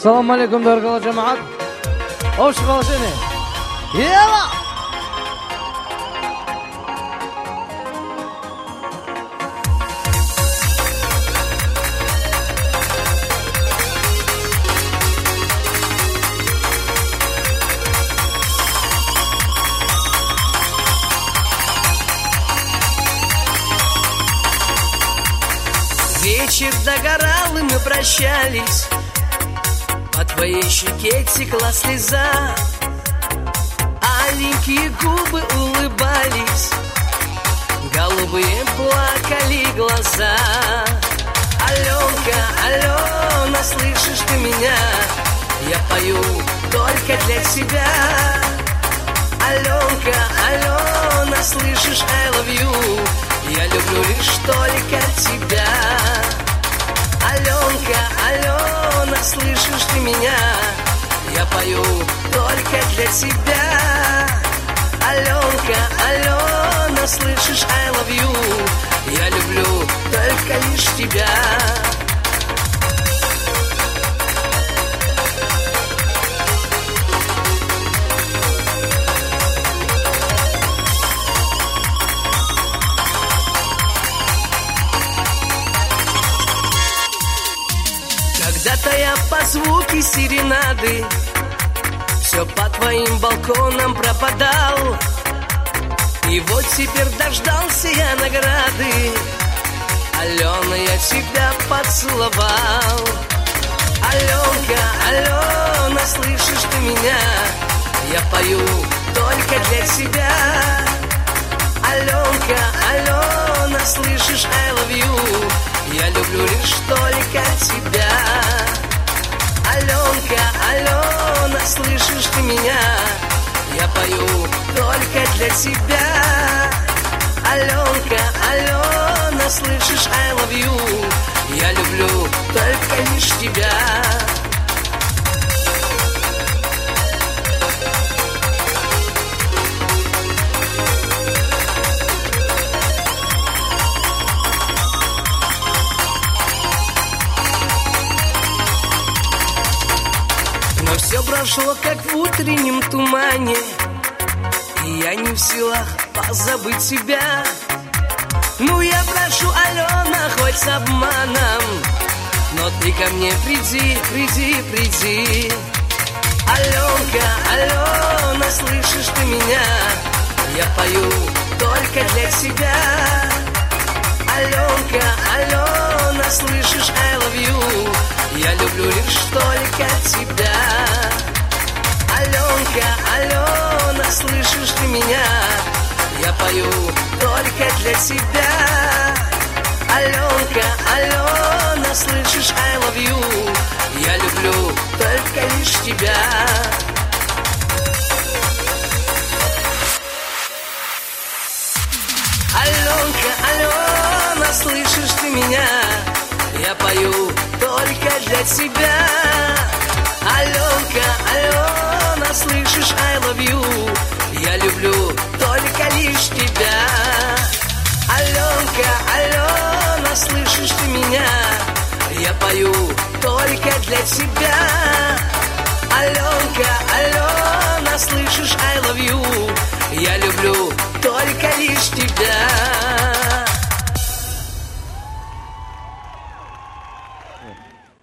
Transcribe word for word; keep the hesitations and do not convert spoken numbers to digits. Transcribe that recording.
Салам алейкум, дорогая джамаат. Hoş geldin. Yalla. Вечер догорал, и мы прощались. По твоей щеке текла слеза, аленькие губы улыбались, голубые плакали глаза. Аленка, Алена, слышишь ты меня? Я пою только для тебя. Аленка, Алена, слышишь, I love you. Я люблю лишь только тебя. Аленка, Алена, слышишь ты меня? Я пою только для тебя. Аленка, Алена, слышишь, I love you. Я люблю только лишь тебя. Когда-то я по звуке серенады все по твоим балконам пропадал, и вот теперь дождался я награды. Алена, я тебя поцеловал. Аленка, Алена, слышишь ты меня? Я пою только для тебя. Аленка, Алена, слышишь, I love you. Я люблю лишь только тебя. Аленка, Алена, слышишь ты меня? Я пою только для тебя. Аленка, Алена, слышишь, I love you. Я люблю только лишь тебя. Но все прошло, как в утреннем тумане, и я не в силах позабыть тебя. Ну я прошу, Алена, хоть с обманом, но ты ко мне приди, приди, приди. Аленка, Алена, слышишь ты меня? Я пою только для тебя. Аленка, Алена, слышишь, I love you. Я люблю лишь только тебя. Аленка, Алена, слышишь ты меня? Я пою только для тебя. Аленка, Алена, слышишь, I love you. Я люблю только лишь тебя. Аленка, Алена, слышишь ты меня? Я пою только для тебя. Аленка, Алена, слышишь, I love you. Я люблю только лишь тебя. Аленка, Алена, слышишь ты меня? Я пою только для тебя. Аленка, Алена, слышишь, I love you. Я люблю только лишь тебя.